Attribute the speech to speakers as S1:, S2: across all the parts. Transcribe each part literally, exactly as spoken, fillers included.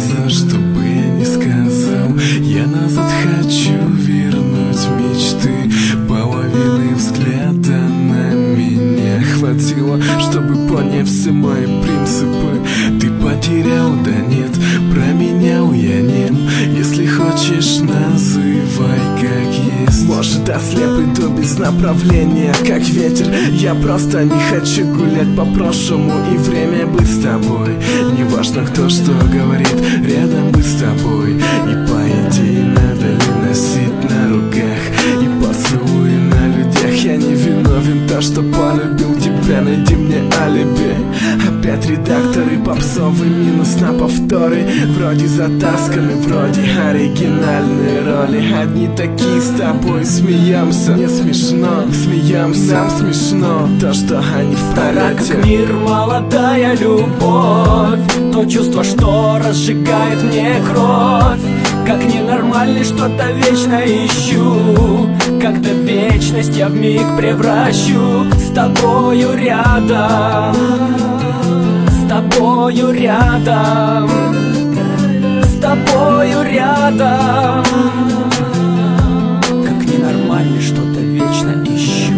S1: кажется, что бы я ни сказал, я назад хочу вернуть мечты. Половины взгляда на меня хватило, чтобы понять все мои принципы. Ты потерял, да нет, променял я нем. Если хочешь, называй как есть. Может, ослеп иду без направления, как ветер. Я просто не хочу гулять по прошлому и время быть с тобой. Неважно, кто что говорит, рядом быть с тобой. И по идее надо ли носить на руках и поцелуи на людях. Я не виновен, то, что полюбил тебя, найди мне алиби. Опять редакторы, попсовый минус на повторы. Вроде затасканы, вроде оригинальные роли. Одни такие с тобой смеемся. Не смешно, смеемся, нам смешно то, что они в
S2: Стара
S1: полете.
S2: как мир, молодая любовь, то чувство, что разжигает мне кровь. Как ненормальный, что-то вечно ищу, когда вечность я вмиг превращу. С тобою рядом, с тобою рядом, с тобою рядом. Как ненормальный, что-то вечно ищу.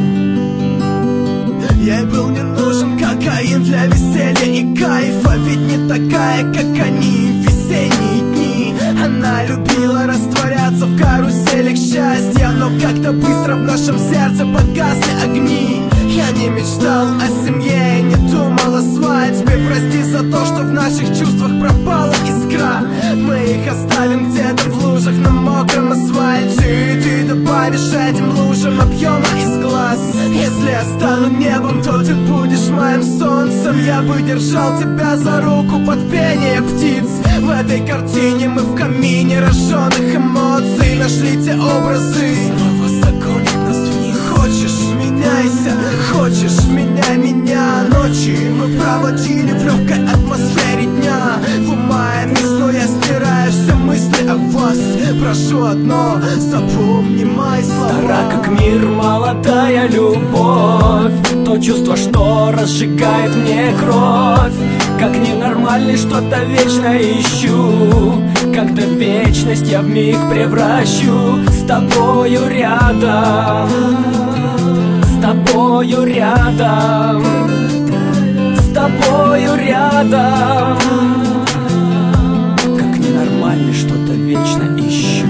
S3: Ей был не нужен кокаин для веселья и кайфа, ведь не такая, как они, весенние дни. Она любила растворяться в каруселях счастья, но как-то быстро в нашем сердце погасли огни. Я не мечтал о семье и не думал о свадьбе. Прости за то, что в наших чувствах пропала искра. Мы их оставим где-то в лужах на мокром асфальте, и ты добавишь этим лужам объема из глаз. Если я стану небом, то ты будешь моим солнцем. Я бы держал тебя за руку под пение птиц. В этой картине мы в камине рожженных эмоций нашли те образы. Снова загонит нас в них. Хочешь, меняйся, хочешь, меняй меня. Ночи мы проводили в легкой атмосфере дня. Ломая но я стираю все мысли о вас. Прошу одно, запомни мои слова.
S2: Стара как мир, молодая любовь, то чувство, что разжигает мне кровь. Как ненормальный, что-то вечно ищу, когда вечность я вмиг превращу. С тобою рядом, с тобою рядом, с тобою рядом. Как ненормальный, что-то вечно ищу.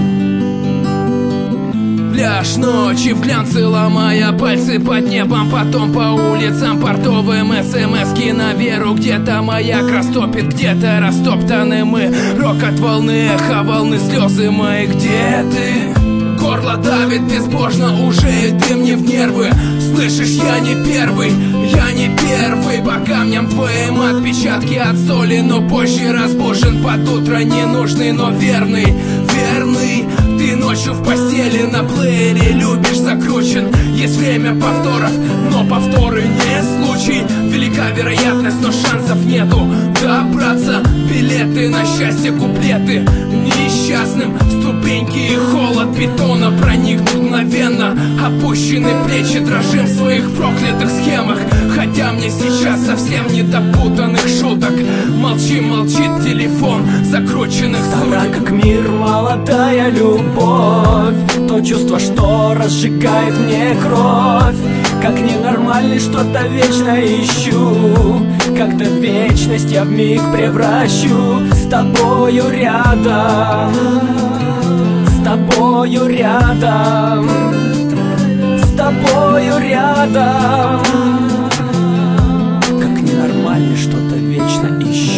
S4: Пляж ночи в глянце, ломая пальцы под небом. Потом по улицам портовым смс-ки на веру. Где-то маяк растопит, где-то растоптаны мы. Рокот волны, эхо волны, слезы мои. Где ты? Горло давит безбожно, уже и дым не в нервы. Слышишь, я не первый, я не первый. По камням твоим отпечатки от соли, но позже разбужен под утро. Ненужный, но верный, верный. Ты ночью в постели на плеере любишь закручен. Есть время повторов, но повторы не случай. Велика вероятность, но шансов нету добраться. Билеты на счастье, куплеты несчастным. Ступеньки и холод бетона проникнут мгновенно. Опущены плечи, дрожим в своих проклятых схемах. Хотя мне сейчас совсем не до путанных шуток. Молчи, молчит телефон закрученных
S2: Стара
S4: суток.
S2: как мир, молодая любовь, то чувство, что разжигает мне кровь. Как ненормальный, что-то вечно ищу, когда вечность я вмиг превращу. С тобою рядом, с тобою рядом, с тобою рядом. Как ненормальный, что-то вечно ищу.